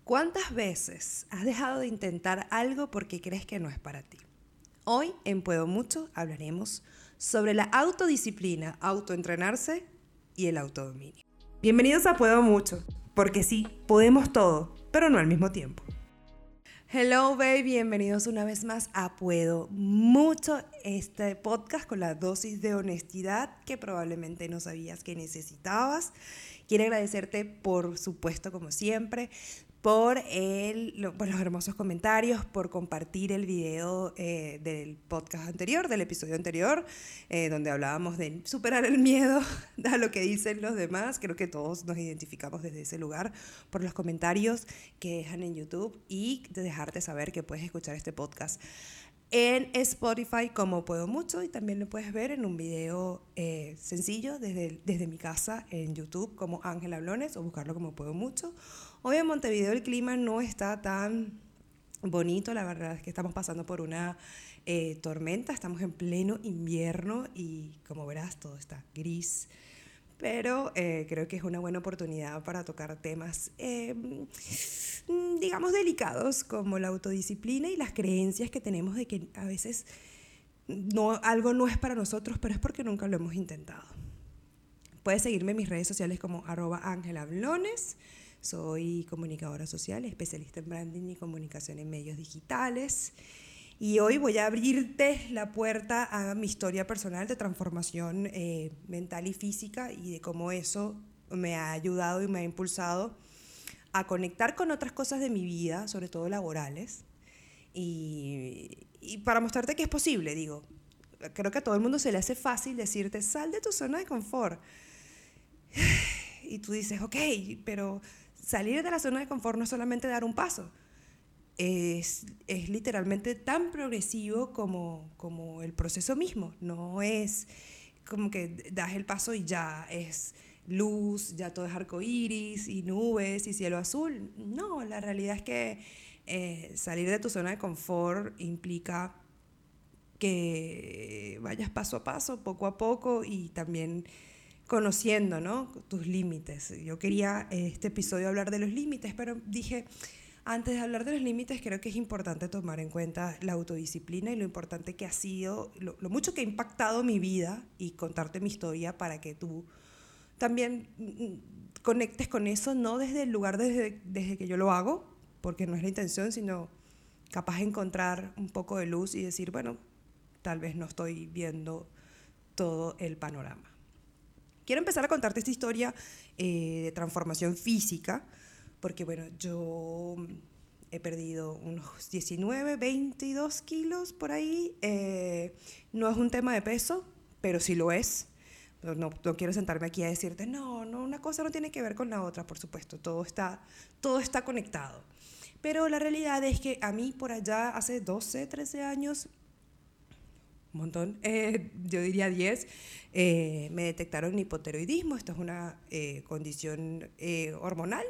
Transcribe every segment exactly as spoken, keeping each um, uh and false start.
¿Cuántas veces has dejado de intentar algo porque crees que no es para ti? Hoy en Puedo Mucho hablaremos sobre la autodisciplina, autoentrenarse y el autodominio. Bienvenidos a Puedo Mucho, porque sí, podemos todo, pero no al mismo tiempo. Hello, baby, bienvenidos una vez más a Puedo Mucho, este podcast con la dosis de honestidad que probablemente no sabías que necesitabas. Quiero agradecerte, por supuesto, como siempre, por, el, por los hermosos comentarios, por compartir el video eh, del podcast anterior, del episodio anterior, eh, donde hablábamos de superar el miedo a lo que dicen los demás. Creo que todos nos identificamos desde ese lugar por los comentarios que dejan en YouTube y de dejarte saber que puedes escuchar este podcast en Spotify como Puedo Mucho, y también lo puedes ver en un video eh, sencillo desde, desde mi casa en YouTube como Ángela Blones, o buscarlo como Puedo Mucho. Hoy en Montevideo el clima no está tan bonito, la verdad es que estamos pasando por una eh, tormenta, estamos en pleno invierno y como verás todo está gris. Pero eh, creo que es una buena oportunidad para tocar temas, eh, digamos, delicados, como la autodisciplina y las creencias que tenemos de que a veces no, algo no es para nosotros, pero es porque nunca lo hemos intentado. Puedes seguirme en mis redes sociales como arroba Ángela Blones. Soy comunicadora social, especialista en branding y comunicación en medios digitales. Y hoy voy a abrirte la puerta a mi historia personal de transformación eh, mental y física, y de cómo eso me ha ayudado y me ha impulsado a conectar con otras cosas de mi vida, sobre todo laborales, y, y para mostrarte que es posible. Digo, creo que a todo el mundo se le hace fácil decirte, sal de tu zona de confort. Y tú dices, ok, pero salir de la zona de confort no es solamente dar un paso. Es, es literalmente tan progresivo como, como el proceso mismo. No es como que das el paso y ya es luz, ya todo es arcoíris y nubes y cielo azul. No, la realidad es que eh, salir de tu zona de confort implica que vayas paso a paso, poco a poco, y también conociendo, ¿no?, tus límites. Yo quería eh, este episodio hablar de los límites, pero dije, antes de hablar de los límites, creo que es importante tomar en cuenta la autodisciplina y lo importante que ha sido, lo, lo mucho que ha impactado mi vida, y contarte mi historia para que tú también mm, conectes con eso, no desde el lugar desde, desde que yo lo hago, porque no es la intención, sino capaz de encontrar un poco de luz y decir, bueno, tal vez no estoy viendo todo el panorama. Quiero empezar a contarte esta historia eh, de transformación física, porque bueno, yo he perdido unos diecinueve, veintidós kilos por ahí. Eh, no es un tema de peso, pero sí lo es. No, no, no quiero sentarme aquí a decirte, no, no, una cosa no tiene que ver con la otra, por supuesto, todo está, todo está conectado. Pero la realidad es que a mí por allá hace doce, trece años, un montón, eh, yo diría diez, eh, me detectaron hipotiroidismo. Esto es una eh, condición eh, hormonal,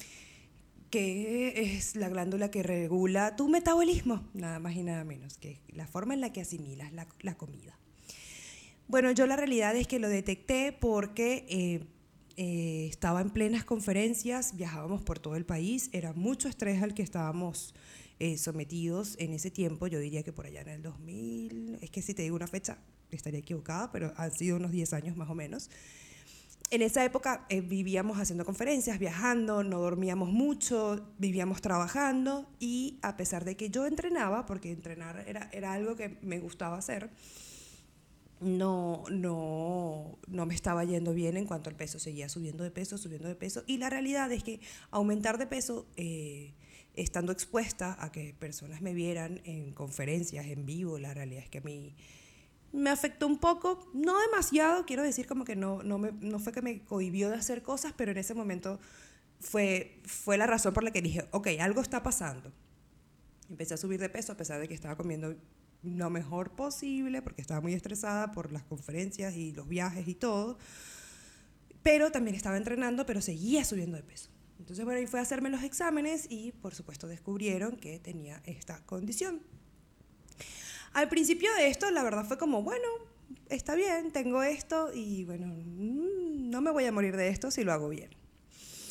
que es la glándula que regula tu metabolismo, nada más y nada menos, que la forma en la que asimilas la, la comida. Bueno, yo la realidad es que lo detecté porque eh, eh, estaba en plenas conferencias, viajábamos por todo el país, era mucho estrés al que estábamos eh, sometidos en ese tiempo. Yo diría que por allá en el dos mil, es que si te digo una fecha estaría equivocada, pero han sido unos diez años más o menos. En esa época eh, vivíamos haciendo conferencias, viajando, no dormíamos mucho, vivíamos trabajando, y a pesar de que yo entrenaba, porque entrenar era, era algo que me gustaba hacer, no, no, no me estaba yendo bien en cuanto al peso. Seguía subiendo de peso, subiendo de peso, y la realidad es que aumentar de peso, eh, estando expuesta a que personas me vieran en conferencias, en vivo, la realidad es que a mí me afectó un poco, no demasiado, quiero decir, como que no, no, me, no fue que me cohibió de hacer cosas, pero en ese momento fue, fue la razón por la que dije, ok, algo está pasando. Empecé a subir de peso a pesar de que estaba comiendo lo mejor posible, porque estaba muy estresada por las conferencias y los viajes y todo, pero también estaba entrenando, pero seguía subiendo de peso. Entonces, bueno, ahí fue a hacerme los exámenes y, por supuesto, descubrieron que tenía esta condición. Al principio de esto, la verdad fue como, bueno, está bien, tengo esto y bueno, no me voy a morir de esto si lo hago bien.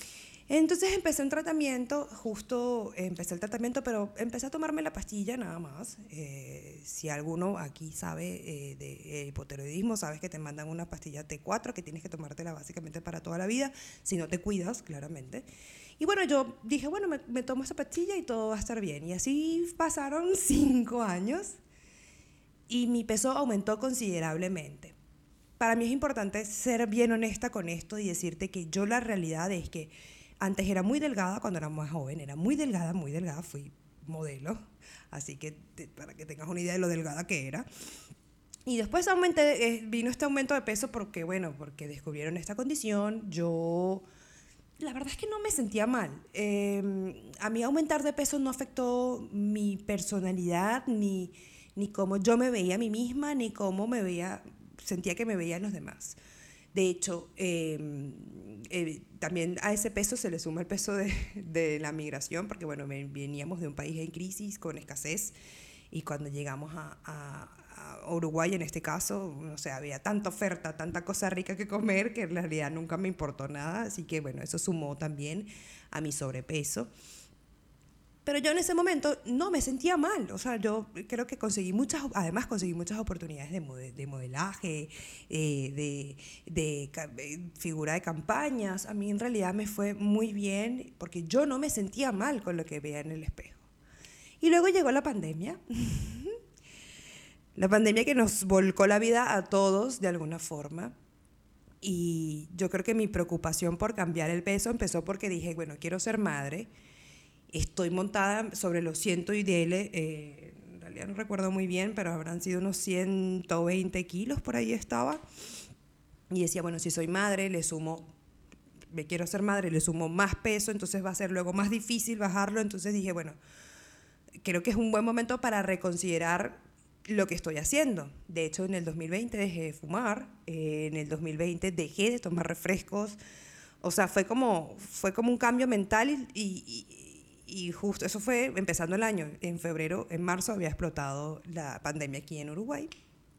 Entonces empecé un tratamiento, justo empecé el tratamiento, pero empecé a tomarme la pastilla nada más. Eh, si alguno aquí sabe eh, de hipotiroidismo, sabes que te mandan una pastilla T cuatro que tienes que tomártela básicamente para toda la vida, si no te cuidas, claramente. Y bueno, yo dije, bueno, me, me tomo esa pastilla y todo va a estar bien. Y así pasaron cinco años y mi peso aumentó considerablemente. Para mí es importante ser bien honesta con esto y decirte que yo la realidad es que antes era muy delgada cuando era más joven, era muy delgada, muy delgada, fui modelo, así que te, para que tengas una idea de lo delgada que era. Y después aumenté, eh, vino este aumento de peso porque, bueno, porque descubrieron esta condición. Yo, la verdad es que no me sentía mal. Eh, a mí aumentar de peso no afectó mi personalidad, ni, ni cómo yo me veía a mí misma, ni cómo me veía, sentía que me veían los demás. De hecho, eh, eh, también a ese peso se le suma el peso de, de la migración, porque bueno, veníamos de un país en crisis, con escasez, y cuando llegamos a, a, a Uruguay, en este caso, o sea, había tanta oferta, tanta cosa rica que comer, que en realidad nunca me importó nada, así que bueno, eso sumó también a mi sobrepeso. Pero yo en ese momento no me sentía mal, o sea, yo creo que conseguí muchas, además conseguí muchas oportunidades de, model, de modelaje, eh, de, de, de figura de campañas. A mí en realidad me fue muy bien porque yo no me sentía mal con lo que veía en el espejo. Y luego llegó la pandemia, la pandemia que nos volcó la vida a todos de alguna forma. Y yo creo que mi preocupación por cambiar el peso empezó porque dije, bueno, quiero ser madre. Estoy montada sobre los ciento y dele, eh, en realidad no recuerdo muy bien, pero habrán sido unos ciento veinte kilos, por ahí estaba. Y decía, bueno, si soy madre, le sumo, me quiero ser madre, le sumo más peso, entonces va a ser luego más difícil bajarlo. Entonces dije, bueno, creo que es un buen momento para reconsiderar lo que estoy haciendo. De hecho, en el dos mil veinte dejé de fumar, eh, en el dos mil veinte dejé de tomar refrescos. O sea, fue como, fue como un cambio mental y... y Y justo eso fue empezando el año. En febrero, en marzo había explotado la pandemia aquí en Uruguay,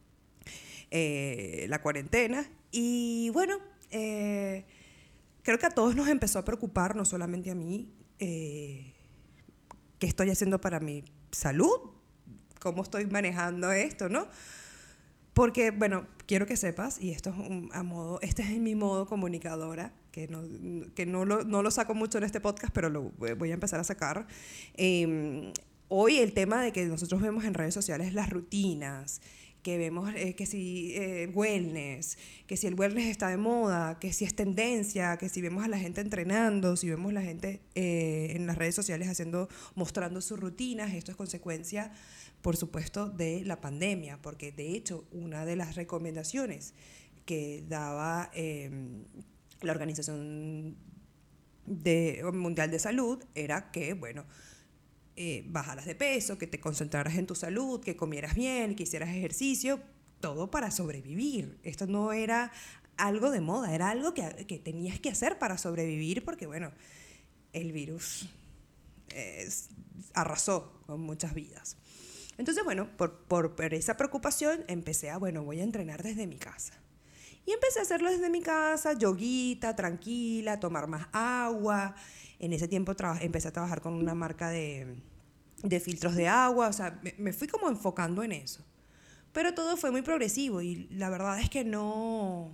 eh, la cuarentena. Y bueno, eh, creo que a todos nos empezó a preocupar, no solamente a mí, eh, qué estoy haciendo para mi salud, cómo estoy manejando esto, ¿no? Porque, bueno, quiero que sepas, y esto es un, a modo, este es mi modo comunicadora, que no, que no, lo, no lo saco mucho en este podcast, pero lo voy a empezar a sacar. Eh, hoy el tema de que nosotros vemos en redes sociales las rutinas, que vemos eh, que si eh, wellness, que si el wellness está de moda, que si es tendencia, que si vemos a la gente entrenando, si vemos a la gente eh, en las redes sociales haciendo, mostrando sus rutinas, esto es consecuencia, por supuesto, de la pandemia, porque de hecho una de las recomendaciones que daba eh, la Organización de, Mundial de Salud era que, bueno, eh, bajaras de peso, que te concentraras en tu salud, que comieras bien, que hicieras ejercicio, todo para sobrevivir. Esto no era algo de moda, era algo que, que tenías que hacer para sobrevivir porque, bueno, el virus eh, arrasó con muchas vidas. Entonces, bueno, por, por, por esa preocupación empecé a, bueno, voy a entrenar desde mi casa. Y empecé a hacerlo desde mi casa, yoguita, tranquila, tomar más agua. En ese tiempo empecé a trabajar con una marca de, de filtros de agua, o sea, me, me fui como enfocando en eso. Pero todo fue muy progresivo y la verdad es que no,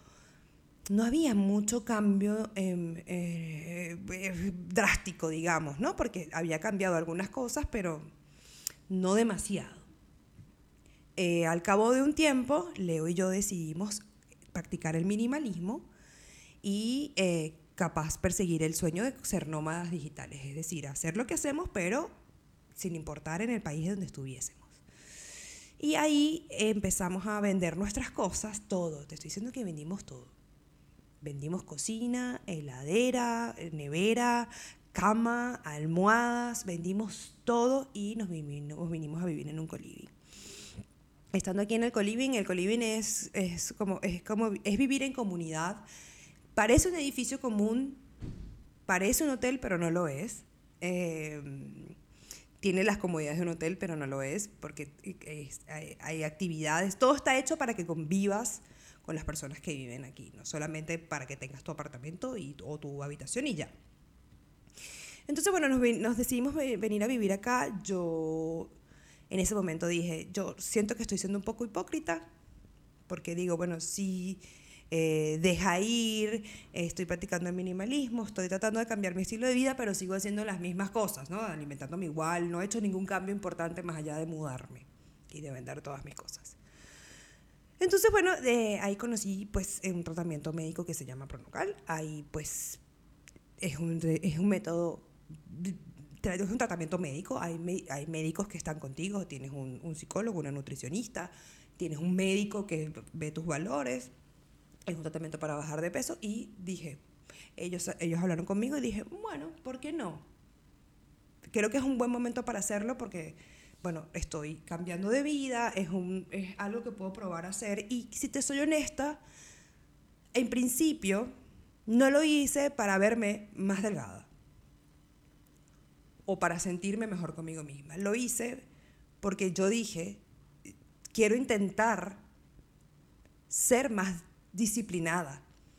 no había mucho cambio eh, eh, eh, drástico, digamos, ¿no? Porque había cambiado algunas cosas, pero no demasiado. Eh, al cabo de un tiempo, Leo y yo decidimos practicar el minimalismo y eh, capaz perseguir el sueño de ser nómadas digitales, es decir, hacer lo que hacemos, pero sin importar en el país donde estuviésemos. Y ahí empezamos a vender nuestras cosas, todo. Te estoy diciendo que vendimos todo. Vendimos cocina, heladera, nevera, cama, almohadas, vendimos todo y nos vinimos, nos vinimos a vivir en un coliving. Estando aquí en el coliving, el coliving es, es, como, es, como, es vivir en comunidad. Parece un edificio común, parece un hotel, pero no lo es. Eh, tiene las comodidades de un hotel, pero no lo es, porque es, hay, hay actividades. Todo está hecho para que convivas con las personas que viven aquí, no solamente para que tengas tu apartamento y, o tu habitación y ya. Entonces, bueno, nos, nos decidimos venir a vivir acá. Yo en ese momento dije, yo siento que estoy siendo un poco hipócrita, porque digo, bueno, sí, eh, deja ir, eh, estoy practicando el minimalismo, estoy tratando de cambiar mi estilo de vida, pero sigo haciendo las mismas cosas, ¿no? Alimentándome igual, no he hecho ningún cambio importante más allá de mudarme y de vender todas mis cosas. Entonces, bueno, eh, ahí conocí pues un tratamiento médico que se llama Pronocal. Ahí pues es un, es un método, es un tratamiento médico. Hay, hay médicos que están contigo, tienes un, un psicólogo, una nutricionista, tienes un médico que ve tus valores. Es un tratamiento para bajar de peso y dije, ellos, ellos hablaron conmigo y dije, bueno, ¿por qué no? Creo que es un buen momento para hacerlo porque, bueno, estoy cambiando de vida, es, un, es algo que puedo probar a hacer y si te soy honesta, en principio no lo hice para verme más delgada o para sentirme mejor conmigo misma. Lo hice porque yo dije, quiero intentar ser más disciplinada.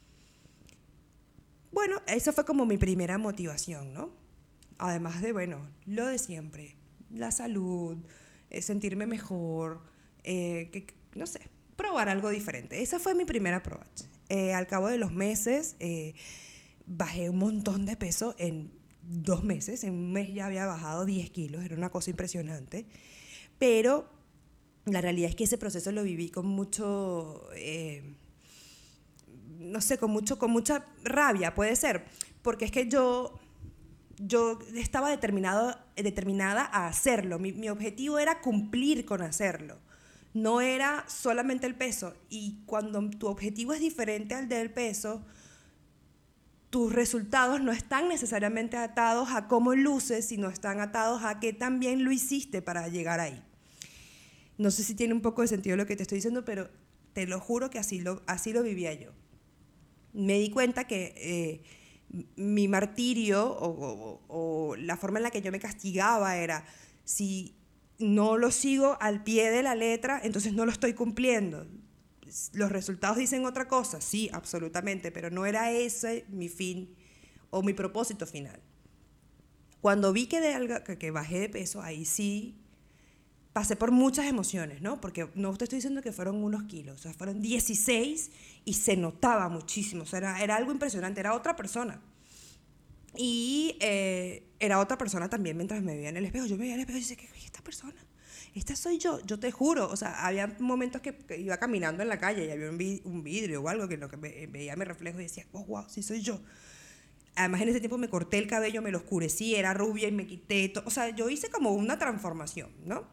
Bueno, esa fue como mi primera motivación, ¿no? Además de, bueno, lo de siempre, la salud, eh, sentirme mejor, eh, que, no sé, probar algo diferente. Esa fue mi primera approach. Eh, al cabo de los meses, eh, bajé un montón de peso en dos meses. En un mes ya había bajado diez kilos, era una cosa impresionante. Pero la realidad es que ese proceso lo viví con mucho... Eh, no sé, con, mucho, con mucha rabia, puede ser, porque es que yo, yo estaba determinado, determinada a hacerlo, mi, mi objetivo era cumplir con hacerlo, no era solamente el peso, y cuando tu objetivo es diferente al del peso, tus resultados no están necesariamente atados a cómo luces, sino están atados a qué tan bien lo hiciste para llegar ahí. No sé si tiene un poco de sentido lo que te estoy diciendo, pero te lo juro que así lo, así lo vivía yo. Me di cuenta que eh, mi martirio o, o, o la forma en la que yo me castigaba era, si no lo sigo al pie de la letra, entonces no lo estoy cumpliendo. Los resultados dicen otra cosa, sí, absolutamente, pero no era ese mi fin o mi propósito final. Cuando vi que, de algo, que, que bajé de peso, ahí sí pasé por muchas emociones, ¿no? Porque no te estoy diciendo que fueron unos kilos, o sea, fueron dieciséis y se notaba muchísimo, o sea, era, era algo impresionante, era otra persona. Y eh, era otra persona también mientras me veía en el espejo. Yo me veía en el espejo y decía, ¿qué es esta persona? Esta soy yo, yo te juro. O sea, había momentos que, que iba caminando en la calle y había un, vid un vidrio o algo que lo que ve veía mi reflejo y decía, oh, wow, sí soy yo. Además, en ese tiempo me corté el cabello, me lo oscurecí, era rubia y me quité todo. O sea, yo hice como una transformación, ¿no?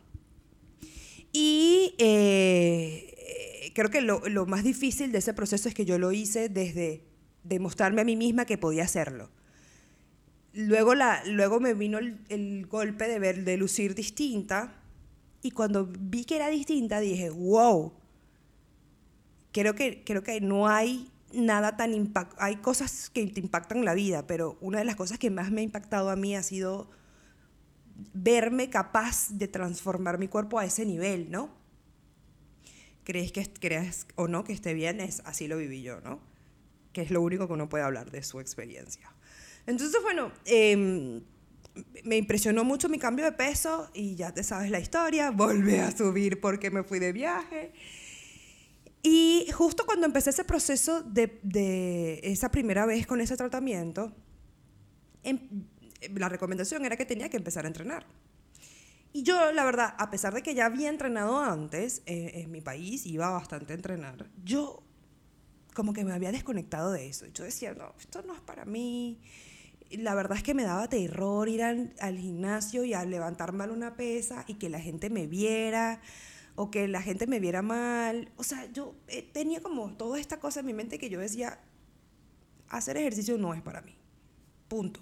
Y eh, creo que lo, lo más difícil de ese proceso es que yo lo hice desde demostrarme a mí misma que podía hacerlo. Luego, la, luego me vino el, el golpe de, ver, de lucir distinta y cuando vi que era distinta dije, wow, creo que, creo que no hay nada tan impact, hay cosas que te impactan la vida, pero una de las cosas que más me ha impactado a mí ha sido verme capaz de transformar mi cuerpo a ese nivel, ¿no? Crees que creas o no que esté bien, es así lo viví yo, ¿no? Que es lo único que uno puede hablar de su experiencia. Entonces, bueno, eh, me impresionó mucho mi cambio de peso y ya te sabes la historia, volví a subir porque me fui de viaje. Y justo cuando empecé ese proceso de, de esa primera vez con ese tratamiento, em, la recomendación era que tenía que empezar a entrenar. Y yo, la verdad, a pesar de que ya había entrenado antes, eh, en mi país iba bastante a entrenar, yo como que me había desconectado de eso. Yo decía, no, esto no es para mí. La verdad es que me daba terror ir al, al gimnasio y a levantar mal una pesa y que la gente me viera o que la gente me viera mal. O sea, yo eh, tenía como toda esta cosa en mi mente que yo decía, hacer ejercicio no es para mí. Punto.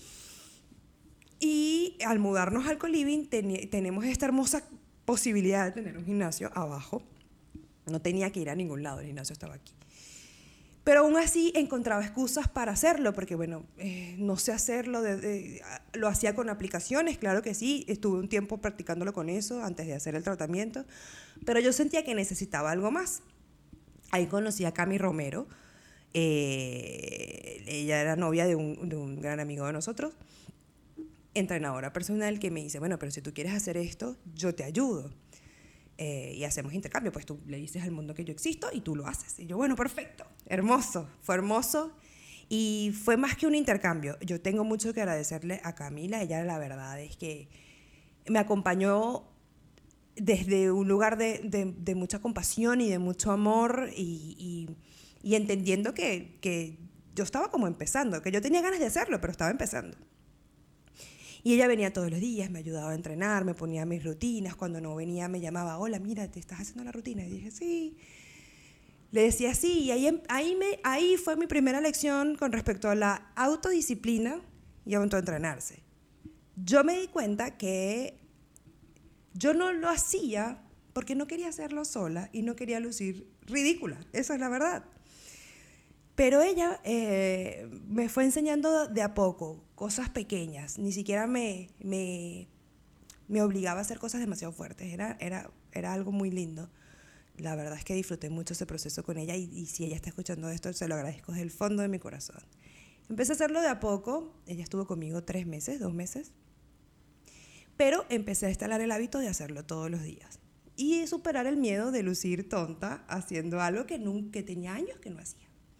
Y al mudarnos al Coliving ten, tenemos esta hermosa posibilidad de tener un gimnasio abajo. No tenía que ir a ningún lado, el gimnasio estaba aquí. Pero aún así encontraba excusas para hacerlo, porque bueno, eh, no sé hacerlo, de, de, lo hacía con aplicaciones, claro que sí, estuve un tiempo practicándolo con eso antes de hacer el tratamiento, pero yo sentía que necesitaba algo más. Ahí conocí a Cami Romero, eh, ella era novia de un, de un gran amigo de nosotros, entrenadora personal que me dice, bueno, pero si tú quieres hacer esto, yo te ayudo. Eh, y hacemos intercambio, pues tú le dices al mundo que yo existo y tú lo haces. Y yo, bueno, perfecto, hermoso, fue hermoso. Y fue más que un intercambio. Yo tengo mucho que agradecerle a Camila. Ella, la verdad, es que me acompañó desde un lugar de, de, de mucha compasión y de mucho amor y, y, y entendiendo que, que yo estaba como empezando, que yo tenía ganas de hacerlo, pero estaba empezando. Y ella venía todos los días, me ayudaba a entrenar, me ponía mis rutinas. Cuando no venía me llamaba, hola, mira, ¿te estás haciendo la rutina? Y dije, sí. Le decía sí, y ahí, ahí, me, ahí fue mi primera lección con respecto a la autodisciplina y autoentrenarse. Yo me di cuenta que yo no lo hacía porque no quería hacerlo sola y no quería lucir ridícula, esa es la verdad. Pero ella eh, me fue enseñando de a poco, cosas pequeñas, ni siquiera me, me, me obligaba a hacer cosas demasiado fuertes, era, era, era algo muy lindo. La verdad es que disfruté mucho ese proceso con ella y, y si ella está escuchando esto, se lo agradezco desde el fondo de mi corazón. Empecé a hacerlo de a poco, ella estuvo conmigo tres meses, dos meses, pero empecé a instalar el hábito de hacerlo todos los días y superar el miedo de lucir tonta haciendo algo que, nunca, que tenía años que no hacía.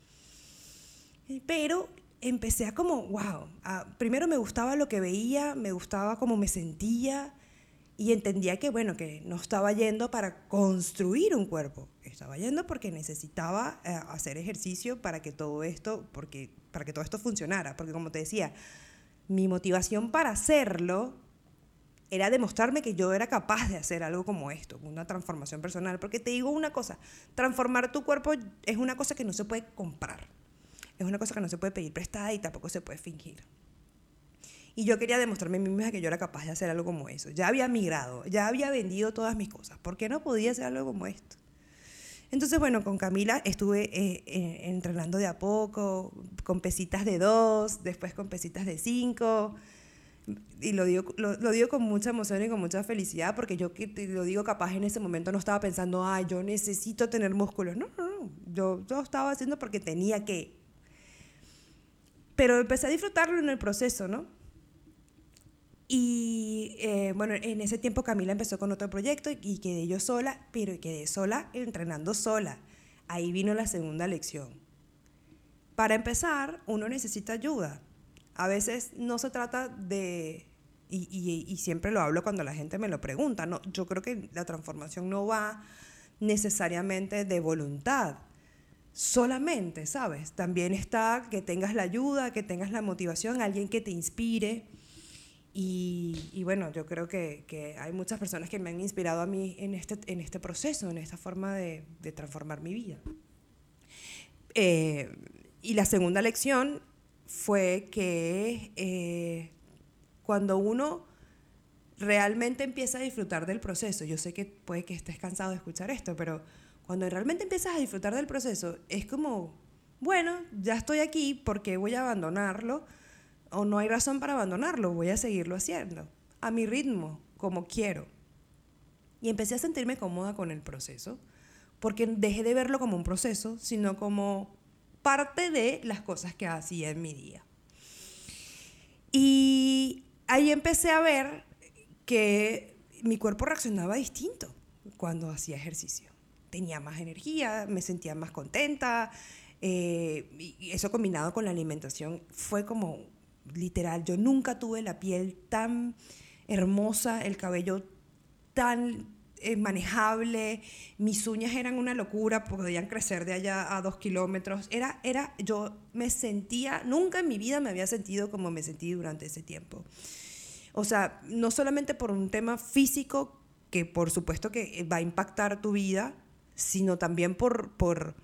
Pero empecé a como, wow, a, primero me gustaba lo que veía, me gustaba cómo me sentía, y entendía que, bueno, que no estaba yendo para construir un cuerpo, estaba yendo porque necesitaba eh, hacer ejercicio para que todo esto, porque, para que todo esto funcionara, porque como te decía, mi motivación para hacerlo era demostrarme que yo era capaz de hacer algo como esto, una transformación personal, porque te digo una cosa, transformar tu cuerpo es una cosa que no se puede comprar, es una cosa que no se puede pedir prestada y tampoco se puede fingir. Y yo quería demostrarme a mí misma que yo era capaz de hacer algo como eso. Ya había migrado, ya había vendido todas mis cosas. ¿Por qué no podía hacer algo como esto? Entonces, bueno, con Camila estuve eh, eh, entrenando de a poco, con pesitas de dos, después con pesitas de cinco. Y lo digo, lo, lo digo con mucha emoción y con mucha felicidad, porque yo que te lo digo capaz en ese momento no estaba pensando, ay, yo necesito tener músculos. No, no, no. Yo lo estaba haciendo porque tenía que. Pero empecé a disfrutarlo en el proceso, ¿no? Y eh, bueno, en ese tiempo Camila empezó con otro proyecto y, y quedé yo sola, pero quedé sola entrenando sola. Ahí vino la segunda lección. Para empezar, uno necesita ayuda. A veces no se trata de, y, y, y siempre lo hablo cuando la gente me lo pregunta, no, yo creo que la transformación no va necesariamente de voluntad, solamente, ¿sabes? También está que tengas la ayuda, que tengas la motivación, alguien que te inspire. Y, y bueno, yo creo que, que hay muchas personas que me han inspirado a mí en este, en este proceso, en esta forma de, de transformar mi vida. Eh, y la segunda lección fue que eh, cuando uno realmente empieza a disfrutar del proceso, yo sé que puede que estés cansado de escuchar esto, pero cuando realmente empiezas a disfrutar del proceso, es como, bueno, ya estoy aquí, ¿por qué voy a abandonarlo? O no hay razón para abandonarlo, voy a seguirlo haciendo, a mi ritmo, como quiero. Y empecé a sentirme cómoda con el proceso, porque dejé de verlo como un proceso, sino como parte de las cosas que hacía en mi día. Y ahí empecé a ver que mi cuerpo reaccionaba distinto cuando hacía ejercicio. Tenía más energía, me sentía más contenta, eh, y eso combinado con la alimentación fue como literal, yo nunca tuve la piel tan hermosa, el cabello tan eh, manejable, mis uñas eran una locura, podían crecer de allá a dos kilómetros. Era, era, yo me sentía, nunca en mi vida me había sentido como me sentí durante ese tiempo. O sea, no solamente por un tema físico, que por supuesto que va a impactar tu vida, sino también por... por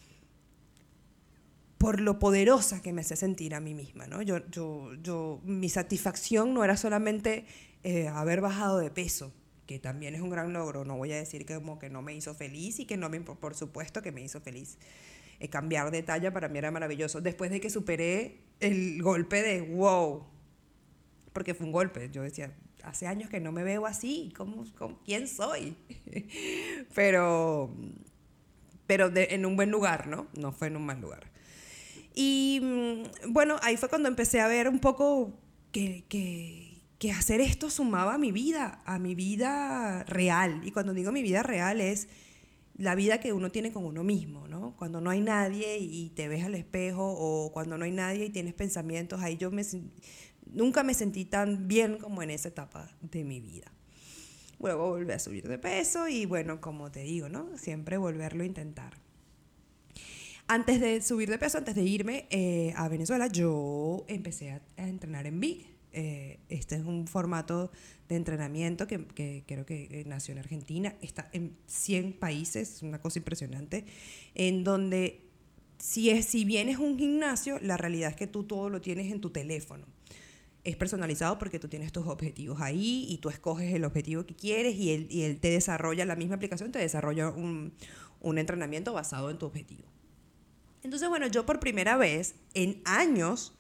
por lo poderosa que me hace sentir a mí misma, ¿no? Yo, yo, yo, mi satisfacción no era solamente eh, haber bajado de peso, que también es un gran logro, no voy a decir que, como que no me hizo feliz y que no me, por supuesto que me hizo feliz. Eh, cambiar de talla para mí era maravilloso. Después de que superé el golpe de wow, porque fue un golpe, yo decía, hace años que no me veo así, ¿cómo, cómo, ¿quién soy? pero pero de, en un buen lugar, ¿no? No fue en un mal lugar. Y bueno, ahí fue cuando empecé a ver un poco que, que, que hacer esto sumaba a mi vida, a mi vida real. Y cuando digo mi vida real es la vida que uno tiene con uno mismo, ¿no? Cuando no hay nadie y te ves al espejo, o cuando no hay nadie y tienes pensamientos, ahí yo me, nunca me sentí tan bien como en esa etapa de mi vida. Luego volví a subir de peso y bueno, como te digo, ¿no? Siempre volverlo a intentar. Antes de subir de peso, antes de irme eh, a Venezuela, yo empecé a, a entrenar en Big. Eh, este es un formato de entrenamiento que, que creo que nació en Argentina, está en cien países, una cosa impresionante, en donde si, es, si bien es un gimnasio, la realidad es que tú todo lo tienes en tu teléfono. Es personalizado porque tú tienes tus objetivos ahí y tú escoges el objetivo que quieres y él, y él te desarrolla, la misma aplicación te desarrolla un, un entrenamiento basado en tu objetivo. Entonces, bueno, yo por primera vez en años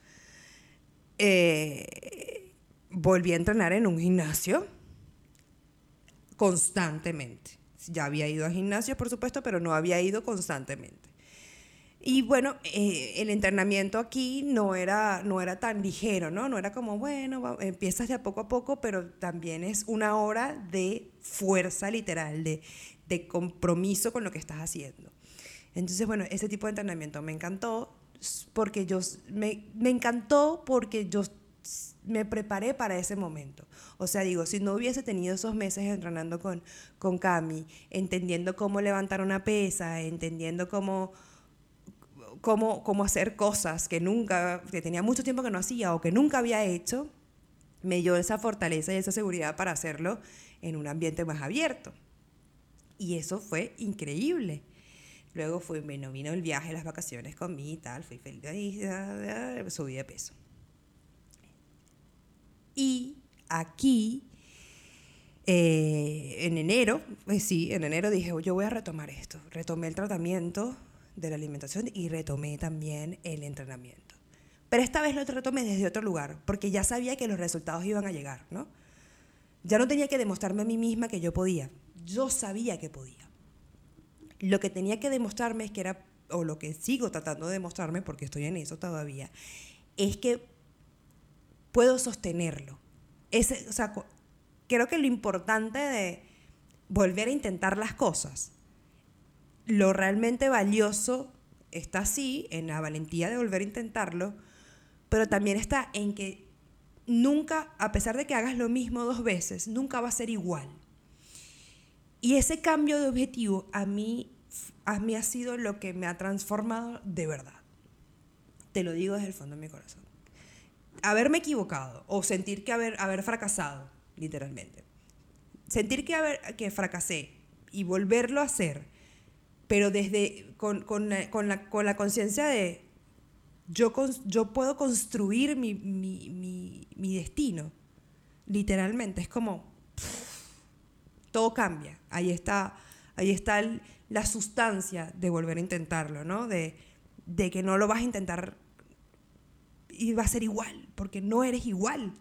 eh, volví a entrenar en un gimnasio constantemente. Ya había ido a gimnasio, por supuesto, pero no había ido constantemente. Y bueno, eh, el entrenamiento aquí no era, no era tan ligero, ¿no? No era como, bueno, va, empiezas de a poco a poco, pero también es una hora de fuerza literal, de, de compromiso con lo que estás haciendo. Entonces, bueno, ese tipo de entrenamiento me encantó porque yo, me, me encantó porque yo me preparé para ese momento. O sea, digo, si no hubiese tenido esos meses entrenando con, con Cami, entendiendo cómo levantar una pesa, entendiendo cómo... Cómo, cómo hacer cosas que nunca, que tenía mucho tiempo que no hacía o que nunca había hecho, me dio esa fortaleza y esa seguridad para hacerlo en un ambiente más abierto. Y eso fue increíble. Luego fui, bueno, vino el viaje, las vacaciones conmigo y tal, fui feliz, subí de peso. Y aquí, eh, en enero, pues sí, en enero dije, yo voy a retomar esto. Retomé el tratamiento de la alimentación y retomé también el entrenamiento. Pero esta vez lo retomé desde otro lugar, porque ya sabía que los resultados iban a llegar, ¿no? Ya no tenía que demostrarme a mí misma que yo podía. Yo sabía que podía. Lo que tenía que demostrarme es que era, o lo que sigo tratando de demostrarme, porque estoy en eso todavía, es que puedo sostenerlo. Ese, o sea, creo que lo importante de volver a intentar las cosas, lo realmente valioso está así, en la valentía de volver a intentarlo, pero también está en que nunca, a pesar de que hagas lo mismo dos veces, nunca va a ser igual. Y ese cambio de objetivo a mí, a mí ha sido lo que me ha transformado de verdad. Te lo digo desde el fondo de mi corazón. Haberme equivocado o sentir que haber, haber fracasado, literalmente. Sentir que, haber, que fracasé y volverlo a hacer, pero desde con, con, con la, con la conciencia de yo, yo puedo construir mi, mi, mi, mi destino, literalmente. Es como pff, todo cambia. Ahí está, ahí está el, la sustancia de volver a intentarlo, ¿no? De, de que no lo vas a intentar y va a ser igual, porque no eres igual.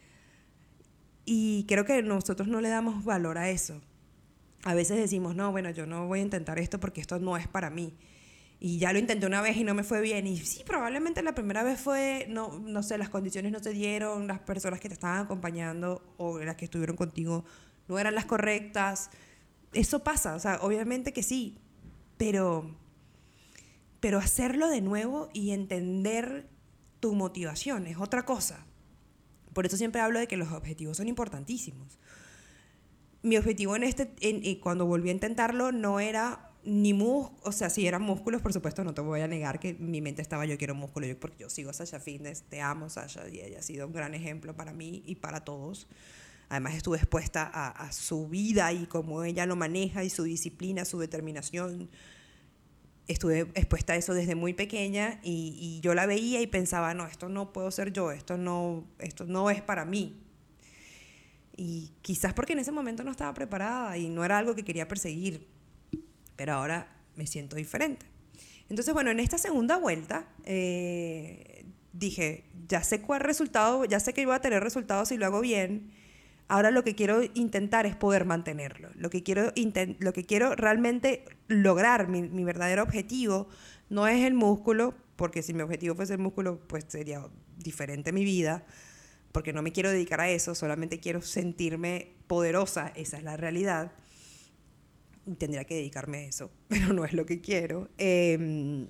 Y creo que nosotros no le damos valor a eso. A veces decimos, no, bueno, yo no voy a intentar esto porque esto no es para mí. Y ya lo intenté una vez y no me fue bien. Y sí, probablemente la primera vez fue, no, no sé, las condiciones no se dieron, las personas que te estaban acompañando o las que estuvieron contigo no eran las correctas. Eso pasa, o sea, obviamente que sí, pero, pero hacerlo de nuevo y entender tu motivación es otra cosa. Por eso siempre hablo de que los objetivos son importantísimos. Mi objetivo en este, en, en, cuando volví a intentarlo no era ni músculos, o sea, sí eran músculos, por supuesto, no te voy a negar que mi mente estaba, yo quiero músculo, yo, porque yo sigo a Sasha Fitness, te amo Sasha, y ella ha sido un gran ejemplo para mí y para todos. Además estuve expuesta a, a su vida y cómo ella lo maneja y su disciplina, su determinación. Estuve expuesta a eso desde muy pequeña y, y yo la veía y pensaba, no, esto no puedo ser yo, esto no, esto no es para mí. Y quizás porque en ese momento no estaba preparada y no era algo que quería perseguir, pero ahora me siento diferente. Entonces, bueno, en esta segunda vuelta eh, dije, ya sé cuál resultado, ya sé que voy a tener resultados si lo hago bien. Ahora lo que quiero intentar es poder mantenerlo. Lo que quiero, intent- lo que quiero realmente lograr, mi, mi verdadero objetivo, no es el músculo, porque si mi objetivo fuese el músculo, pues sería diferente mi vida. porque no me quiero dedicar a eso, solamente quiero sentirme poderosa, esa es la realidad. Tendría que dedicarme a eso, pero no es lo que quiero. Eh,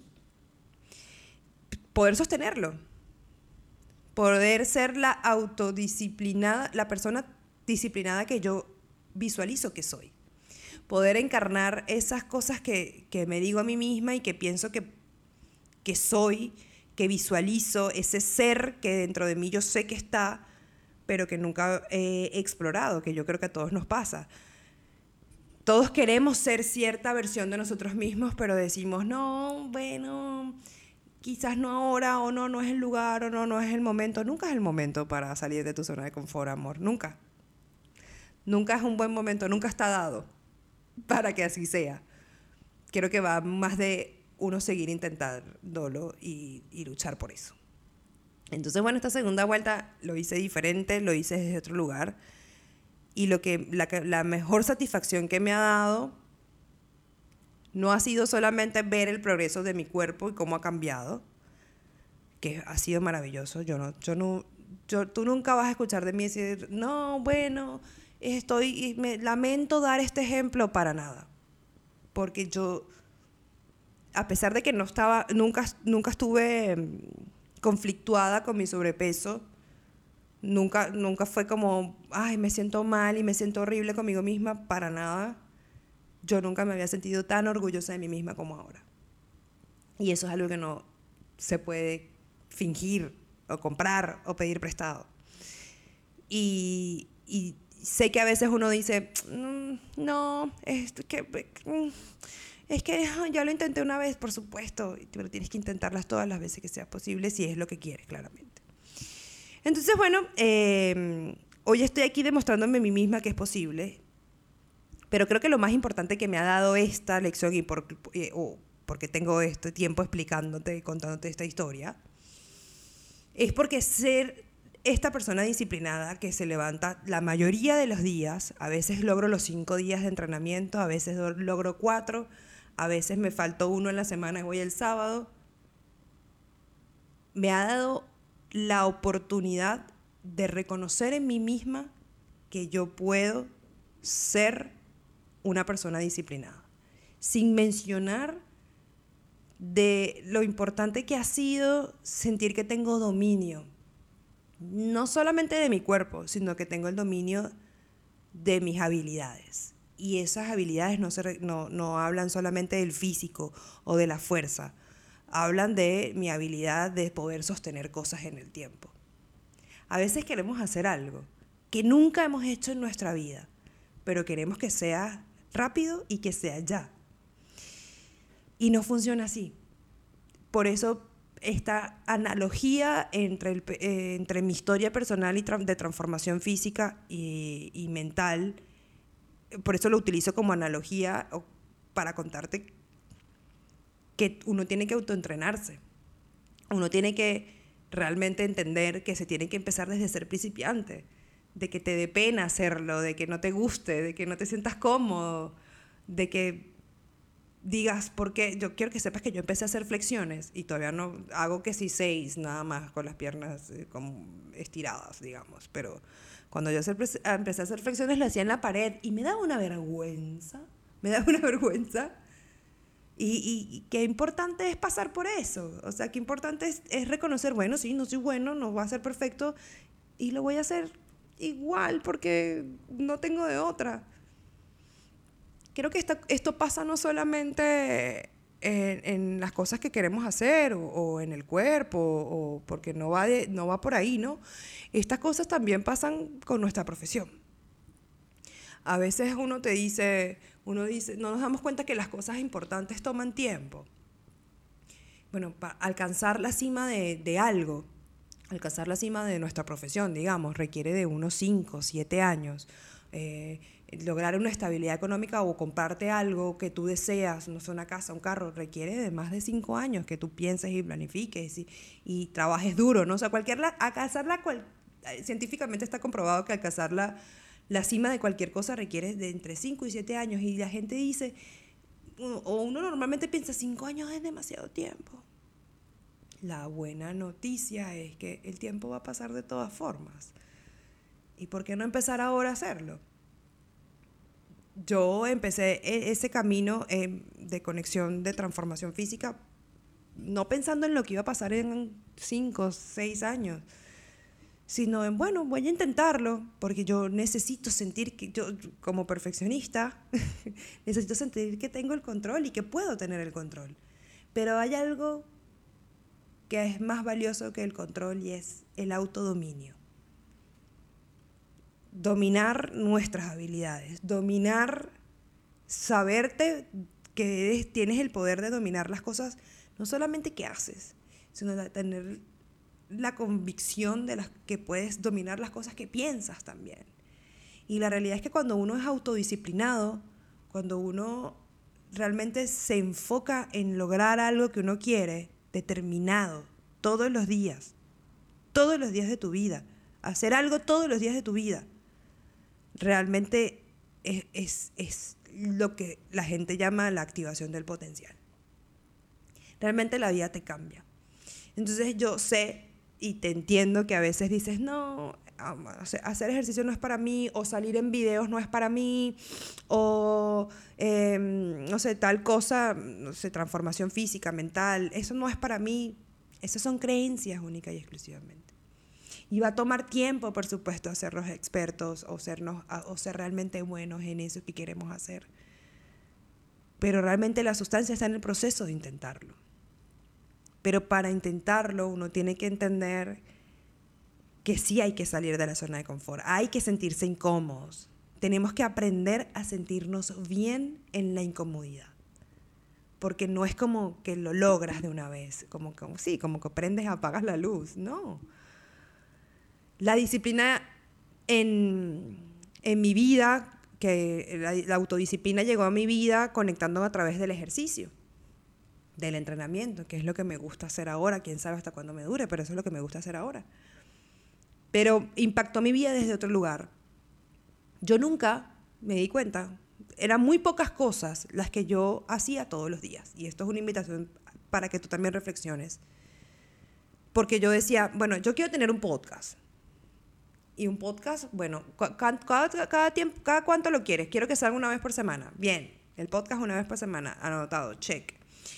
poder sostenerlo, poder ser la autodisciplinada, la persona disciplinada que yo visualizo que soy. Poder encarnar esas cosas que, que me digo a mí misma y que pienso que, que soy, que visualizo, ese ser que dentro de mí yo sé que está, pero que nunca he explorado, que yo creo que a todos nos pasa. Todos queremos ser cierta versión de nosotros mismos, pero decimos, no, bueno, quizás no ahora, o no, no es el lugar, o no, no es el momento. Nunca es el momento para salir de tu zona de confort, amor, nunca. Nunca es un buen momento, nunca está dado para que así sea. Creo que va más de uno seguir intentándolo y, y luchar por eso. Entonces, bueno, esta segunda vuelta lo hice diferente, lo hice desde otro lugar. Y lo que, la, la mejor satisfacción que me ha dado no ha sido solamente ver el progreso de mi cuerpo y cómo ha cambiado, que ha sido maravilloso. Yo no, yo no, yo, tú nunca vas a escuchar de mí decir, no, bueno, estoy, me lamento dar este ejemplo, para nada. Porque yo, a pesar de que no estaba, nunca, nunca estuve conflictuada con mi sobrepeso, Nunca, nunca fue como, ay, me siento mal y me siento horrible conmigo misma, para nada. Yo nunca me había sentido tan orgullosa de mí misma como ahora. Y eso es algo que no se puede fingir o comprar o pedir prestado. Y, y sé que a veces uno dice, mm, no, es que, es que ya lo intenté una vez, por supuesto, pero tienes que intentarlas todas las veces que sea posible si es lo que quieres, claramente. Entonces, bueno, eh, hoy estoy aquí demostrándome a mí misma que es posible, pero creo que lo más importante que me ha dado esta lección, y por, eh, oh, porque tengo este tiempo explicándote, contándote esta historia, es porque ser esta persona disciplinada que se levanta la mayoría de los días, a veces logro los cinco días de entrenamiento, a veces logro cuatro, a veces me faltó uno en la semana y voy el sábado, me ha dado la oportunidad de reconocer en mí misma que yo puedo ser una persona disciplinada, sin mencionar de lo importante que ha sido sentir que tengo dominio, no solamente de mi cuerpo, sino que tengo el dominio de mis habilidades. Y esas habilidades no, se, no, no hablan solamente del físico o de la fuerza, hablan de mi habilidad de poder sostener cosas en el tiempo. A veces queremos hacer algo que nunca hemos hecho en nuestra vida, pero queremos que sea rápido y que sea ya. Y no funciona así. Por eso esta analogía entre, el, eh, entre mi historia personal y tra- de transformación física y, y mental, por eso lo utilizo como analogía para contarte que uno tiene que autoentrenarse. Uno tiene que realmente entender que se tiene que empezar desde ser principiante, de que te dé pena hacerlo, de que no te guste, de que no te sientas cómodo, de que digas, porque yo quiero que sepas que yo empecé a hacer flexiones y todavía no hago que sí seis, nada más con las piernas eh, como estiradas, digamos, pero cuando yo empecé a hacer flexiones lo hacía en la pared y me daba una vergüenza, me daba una vergüenza. Y, y, y qué importante es pasar por eso. O sea, qué importante es, es reconocer, bueno, sí, no soy bueno, no va a ser perfecto y lo voy a hacer igual porque no tengo de otra. Creo que esta, esto pasa no solamente en, en las cosas que queremos hacer o, o en el cuerpo, o porque no va, de, no va por ahí, ¿no? Estas cosas también pasan con nuestra profesión. A veces uno te dice, uno dice, no nos damos cuenta que las cosas importantes toman tiempo. Bueno, para alcanzar la cima de, de algo, alcanzar la cima de nuestra profesión, digamos, requiere de unos cinco, siete años. Eh, lograr una estabilidad económica o comprarte algo que tú deseas, no sé, una casa, un carro, requiere de más de cinco años que tú pienses y planifiques y, y trabajes duro, ¿no? O sea, cualquier, alcanzarla, cual, científicamente está comprobado que alcanzar la, la cima de cualquier cosa requiere de entre cinco y siete años y la gente dice, o uno normalmente piensa, cinco años es demasiado tiempo. La buena noticia es que el tiempo va a pasar de todas formas. ¿Y por qué no empezar ahora a hacerlo? Yo empecé ese camino eh, de conexión, de transformación física, no pensando en lo que iba a pasar en cinco, seis años, sino en, bueno, voy a intentarlo, porque yo necesito sentir que yo, como perfeccionista, necesito sentir que tengo el control y que puedo tener el control. Pero hay algo que es más valioso que el control y es el autodominio. Dominar nuestras habilidades, dominar, saberte que eres, tienes el poder de dominar las cosas, no solamente que haces, sino de tener la convicción de las que puedes dominar las cosas que piensas también. Y la realidad es que cuando uno es autodisciplinado, cuando uno realmente se enfoca en lograr algo que uno quiere, determinado, todos los días, todos los días de tu vida, hacer algo todos los días de tu vida, realmente es, es, es lo que la gente llama la activación del potencial. Realmente la vida te cambia. Entonces yo sé y te entiendo que a veces dices, no, hacer ejercicio no es para mí, o salir en videos no es para mí, o eh, no sé, tal cosa, no sé, transformación física, mental, eso no es para mí. Esas son creencias únicas y exclusivamente. Y va a tomar tiempo, por supuesto, hacernos expertos o, sernos, o ser realmente buenos en eso que queremos hacer. Pero realmente la sustancia está en el proceso de intentarlo. Pero para intentarlo uno tiene que entender que sí hay que salir de la zona de confort, hay que sentirse incómodos. Tenemos que aprender a sentirnos bien en la incomodidad. Porque no es como que lo logras de una vez, como que sí, como que prendes y apagas la luz, no. La disciplina en, en mi vida, que la, la autodisciplina llegó a mi vida conectándome a través del ejercicio, del entrenamiento, que es lo que me gusta hacer ahora, quién sabe hasta cuándo me dure, pero eso es lo que me gusta hacer ahora. Pero impactó mi vida desde otro lugar. Yo nunca me di cuenta, eran muy pocas cosas las que yo hacía todos los días, y esto es una invitación para que tú también reflexiones, porque yo decía, bueno, yo quiero tener un podcast. Y un podcast, bueno, cada, cada, cada, tiempo, cada cuánto lo quieres. Quiero que salga una vez por semana. Bien, el podcast una vez por semana, anotado, check.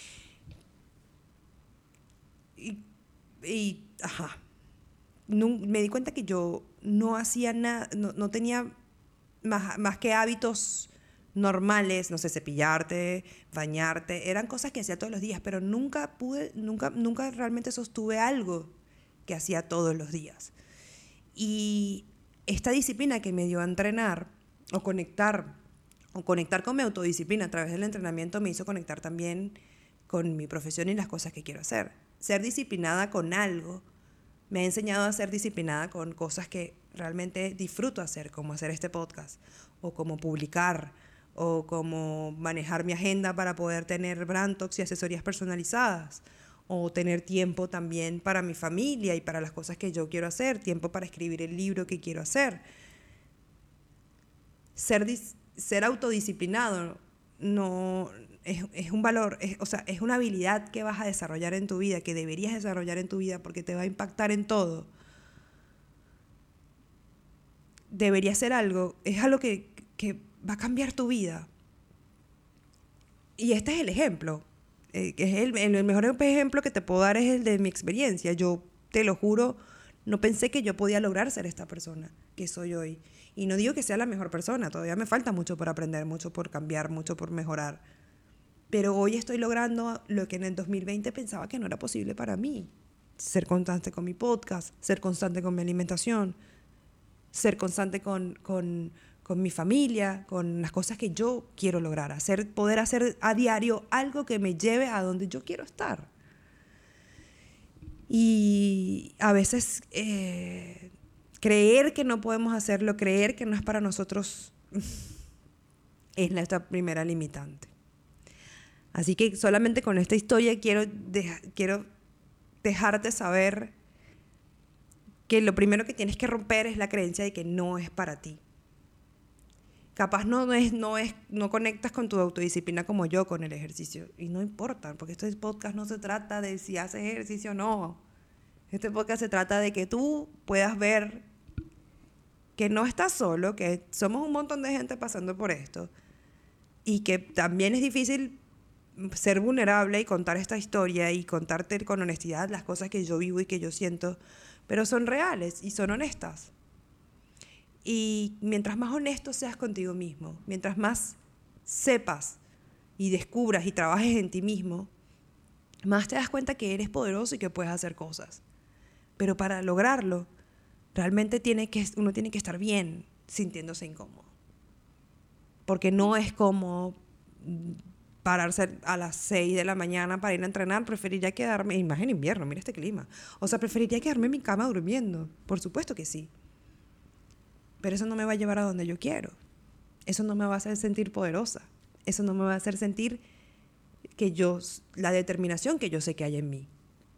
Y, y ajá, no, me di cuenta que yo no hacía nada, no, no tenía más, más que hábitos normales, no sé, cepillarte, bañarte, eran cosas que hacía todos los días, pero nunca pude, nunca, nunca realmente sostuve algo que hacía todos los días. Y esta disciplina que me dio a entrenar o conectar, o conectar con mi autodisciplina a través del entrenamiento me hizo conectar también con mi profesión y las cosas que quiero hacer. Ser disciplinada con algo me ha enseñado a ser disciplinada con cosas que realmente disfruto hacer, como hacer este podcast, o como publicar, o como manejar mi agenda para poder tener brand talks y asesorías personalizadas, o tener tiempo también para mi familia y para las cosas que yo quiero hacer, tiempo para escribir el libro que quiero hacer. Ser, ser autodisciplinado no, es, es un valor, es, o sea, es una habilidad que vas a desarrollar en tu vida, que deberías desarrollar en tu vida porque te va a impactar en todo. Debería ser algo, es algo que, que va a cambiar tu vida. Y este es el ejemplo. Eh, que es el, el mejor ejemplo que te puedo dar es el de mi experiencia. Yo te lo juro, no pensé que yo podía lograr ser esta persona que soy hoy. Y no digo que sea la mejor persona, todavía me falta mucho por aprender, mucho por cambiar, mucho por mejorar. Pero hoy estoy logrando lo que en el dos mil veinte pensaba que no era posible para mí. Ser constante con mi podcast, ser constante con mi alimentación, ser constante con... con con mi familia, con las cosas que yo quiero lograr, hacer, poder hacer a diario algo que me lleve a donde yo quiero estar. Y a veces eh, creer que no podemos hacerlo, creer que no es para nosotros, es nuestra primera limitante. Así que solamente con esta historia quiero, deja, quiero dejarte saber que lo primero que tienes que romper es la creencia de que no es para ti. Capaz no, es, no, es, no conectas con tu autodisciplina como yo con el ejercicio. Y no importa, porque este podcast no se trata de si haces ejercicio o no. Este podcast se trata de que tú puedas ver que no estás solo, que somos un montón de gente pasando por esto. Y que también es difícil ser vulnerable y contar esta historia y contarte con honestidad las cosas que yo vivo y que yo siento, pero son reales y son honestas. Y mientras más honesto seas contigo mismo, mientras más sepas y descubras y trabajes en ti mismo, más te das cuenta que eres poderoso y que puedes hacer cosas. Pero para lograrlo, realmente tiene que, uno tiene que estar bien sintiéndose incómodo. Porque no es como pararse a las seis de la mañana para ir a entrenar. Preferiría quedarme, y más en invierno, mira este clima. O sea, preferiría quedarme en mi cama durmiendo. Por supuesto que sí. Pero eso no me va a llevar a donde yo quiero. Eso no me va a hacer sentir poderosa. Eso no me va a hacer sentir que yo, la determinación que yo sé que hay en mí.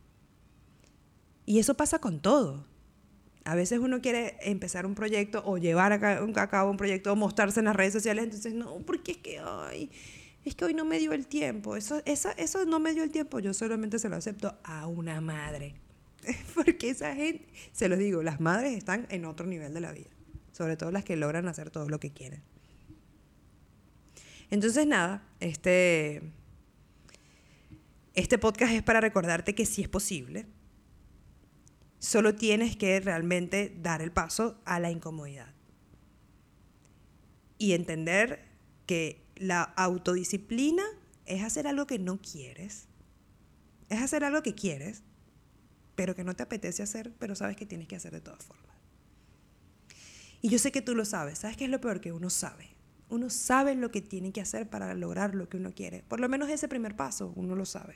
Y eso pasa con todo. A veces uno quiere empezar un proyecto o llevar a cabo un proyecto o mostrarse en las redes sociales. Entonces, no, porque es que, ay, es que hoy no me dio el tiempo. Eso, esa, eso no me dio el tiempo. Yo solamente se lo acepto a una madre. Porque esa gente, se los digo, las madres están en otro nivel de la vida. Sobre todo las que logran hacer todo lo que quieren. Entonces, nada, este, este podcast es para recordarte que sí es posible. Solo tienes que realmente dar el paso a la incomodidad. Y entender que la autodisciplina es hacer algo que no quieres. Es hacer algo que quieres, pero que no te apetece hacer, pero sabes que tienes que hacer de todas formas. Y yo sé que tú lo sabes. ¿Sabes qué es lo peor? Que uno sabe. Uno sabe lo que tiene que hacer para lograr lo que uno quiere. Por lo menos ese primer paso, uno lo sabe.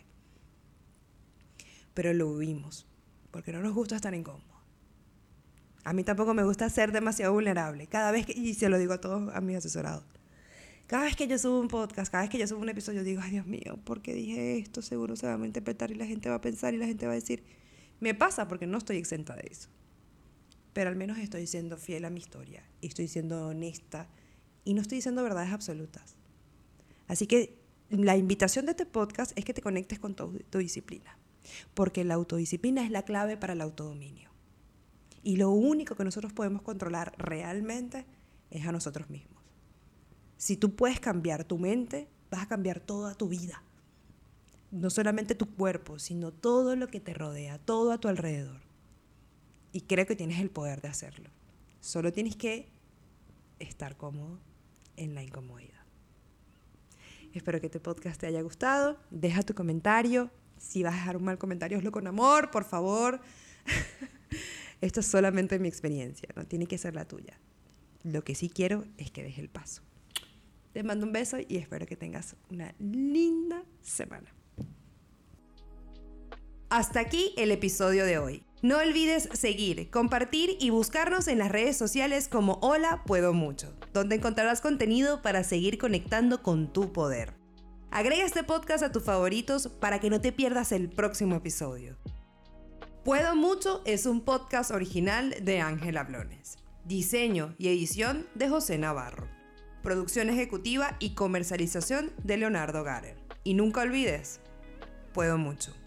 Pero lo huimos, porque no nos gusta estar incómodos. A mí tampoco me gusta ser demasiado vulnerable. Cada vez que, y se lo digo a todos a mis asesorados, cada vez que yo subo un podcast, cada vez que yo subo un episodio, digo, ay Dios mío, ¿por qué dije esto? Seguro se va a interpretar y la gente va a pensar y la gente va a decir. Me pasa porque no estoy exenta de eso. Pero al menos estoy siendo fiel a mi historia y estoy siendo honesta y no estoy diciendo verdades absolutas. Así que la invitación de este podcast es que te conectes con tu autodisciplina, porque la autodisciplina es la clave para el autodominio. Y lo único que nosotros podemos controlar realmente es a nosotros mismos. Si tú puedes cambiar tu mente, vas a cambiar toda tu vida. No solamente tu cuerpo, sino todo lo que te rodea, todo a tu alrededor. Y creo que tienes el poder de hacerlo. Solo tienes que estar cómodo en la incomodidad. Espero que este podcast te haya gustado. Deja tu comentario. Si vas a dejar un mal comentario, hazlo con amor, por favor. Esto es solamente mi experiencia, no tiene que ser la tuya. Lo que sí quiero es que dejes el paso. Te mando un beso y espero que tengas una linda semana. Hasta aquí el episodio de hoy. No olvides seguir, compartir y buscarnos en las redes sociales como Hola Puedo Mucho, donde encontrarás contenido para seguir conectando con tu poder. Agrega este podcast a tus favoritos para que no te pierdas el próximo episodio. Puedo Mucho es un podcast original de Ángela Blones. Diseño y edición de José Navarro. Producción ejecutiva y comercialización de Leonardo Garer. Y nunca olvides, puedo mucho.